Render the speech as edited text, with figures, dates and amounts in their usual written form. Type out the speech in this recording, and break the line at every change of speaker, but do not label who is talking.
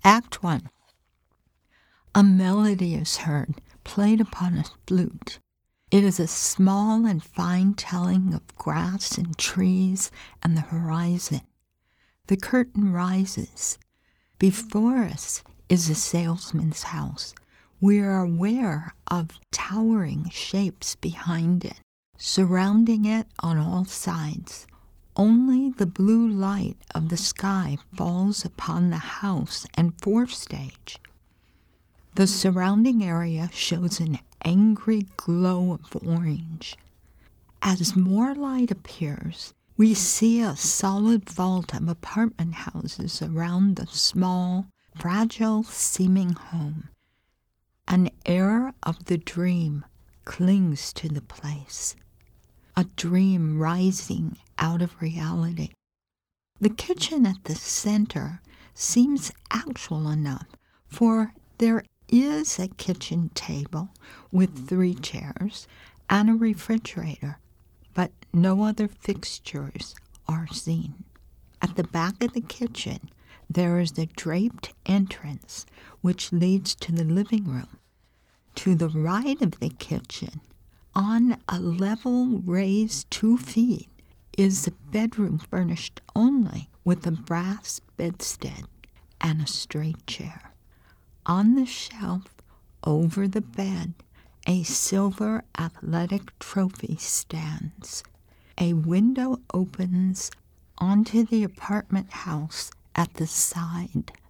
Act 1. A melody is heard, played upon a flute. It is a small and fine telling of grass and trees and the horizon. The curtain rises. Before us is a salesman's house. We are aware of towering shapes behind it, surrounding it on all sides. Only the blue light of the sky falls upon the house and forestage. The surrounding area shows an angry glow of orange. As more light appears, we see a solid vault of apartment houses around the small, fragile-seeming home. An air of the dream clings to the place, a dream rising out of reality. The kitchen at the center seems actual enough, for there is a kitchen table with 3 chairs and a refrigerator, but no other fixtures are seen. At the back of the kitchen, there is a draped entrance which leads to the living room. To the right of the kitchen, on a level raised 2 feet, is the bedroom furnished only with a brass bedstead and a straight chair. On the shelf over the bed, a silver athletic trophy stands. A window opens onto the apartment house at the side.